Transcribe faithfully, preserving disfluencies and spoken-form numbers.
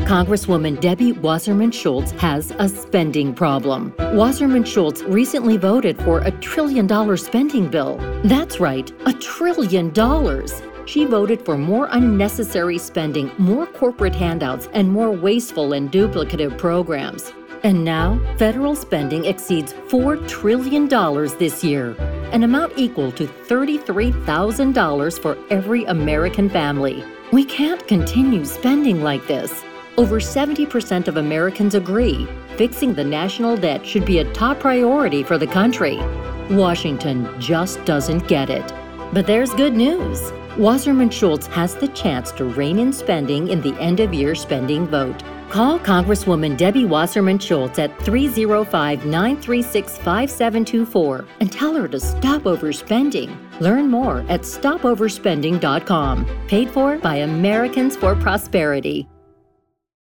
Congresswoman Debbie Wasserman Schultz has a spending problem. Wasserman Schultz recently voted for a trillion dollar spending bill. That's right, a trillion dollars. She voted for more unnecessary spending, more corporate handouts, and more wasteful and duplicative programs. And now, federal spending exceeds four trillion dollars this year, an amount equal to thirty-three thousand dollars for every American family. We can't continue spending like this. Over seventy percent of Americans agree fixing the national debt should be a top priority for the country. Washington just doesn't get it. But there's good news. Wasserman Schultz has the chance to rein in spending in the end-of-year spending vote. Call Congresswoman Debbie Wasserman Schultz at three oh five, nine three six, five seven two four and tell her to stop overspending. Learn more at stop overspending dot com. Paid for by Americans for Prosperity.